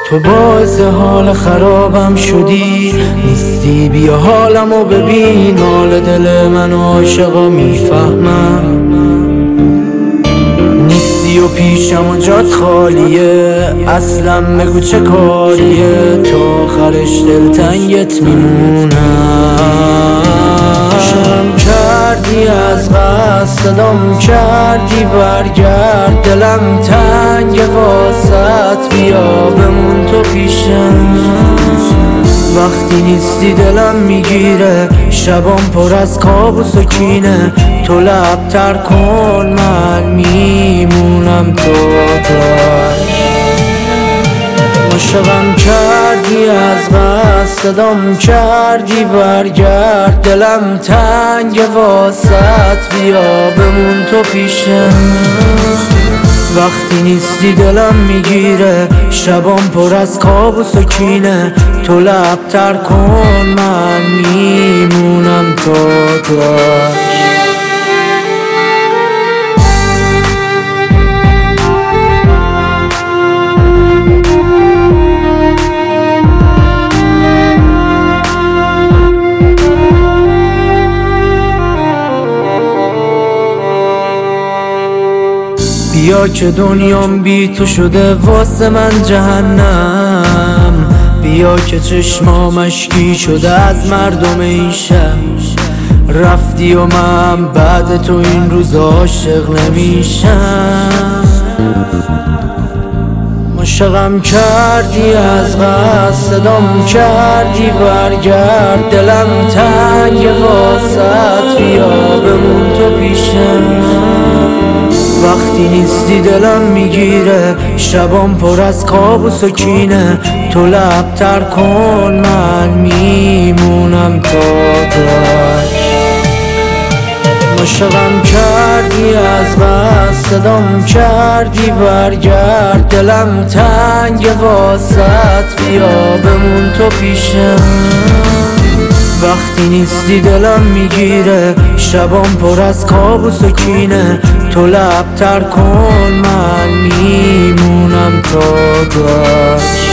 تو باعث حال خرابم شدی، نیستی بیا حالمو ببین. حال دل من عاشقا میفهمم، نیستی و پیشم و جات خالیه. اصلا بگو چه کاریه، تا آخرش دلتنگت میمونم. شرم کردی از قصد، صدام کردی برگرد. دلم تنگ واسط، بیا بمون تو پیشم. وقتی نیستی دلم میگیره، شبام پر از کابوس و کینه. تو لبتر کن من میمونم تو آتش. عاشقم کردی از قصد، صدام کردی برگرد. دلم تنگ واسط، بیا بمون تو پیشم. وقتی نیستی دلم میگیره، شبام پر از کابوس و کینه. تو لبتر کن من میمونم تو آتش. بیا که دنیام بی تو شده واسه من جهنم. بیا که چشمام اشکی شده از مردم این شهر. رفتی و من بعد تو این روز عاشق نمیشم. عاشقم کردی از قصد، صدام کردی برگرد. دلم تنگ واسط، بیا بمون تو پیشم. وقتی نیستی دلم میگیره، شبام پر از کابوس و کینه. تو لبتر کن من میمونم تو آتش. عاشقم کردی از قصد، صدام کردی برگرد. دلم تنگ واسط، بیا بمون تو پیشم. وقتی نیستی دلم میگیره، شبام پر از کابوس و کینه. تو لبتر کن من میمونم تا آتش.